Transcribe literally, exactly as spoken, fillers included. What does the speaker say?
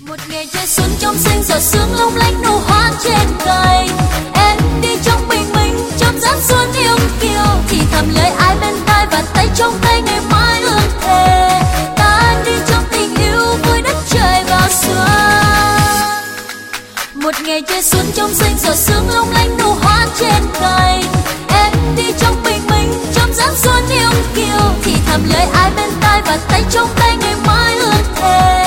Một ngày trời xuân trong xanh giọt sương long lanh nụ hoa trên cành, em đi trong bình minh trong dáng xuân yêu kiều, thì thầm lời ai bên tai và tay trong tay ngày mai ước thề. Ta đi trong tình yêu vui đất trời vào xuân. Một ngày trời xuân trong xanh giọt sương long lanh nụ hoa trên cành, em đi trong bình minh trong dáng xuân yêu kiều, thì thầm lời ai bên tai và tay trong tay ngày mai ước thề.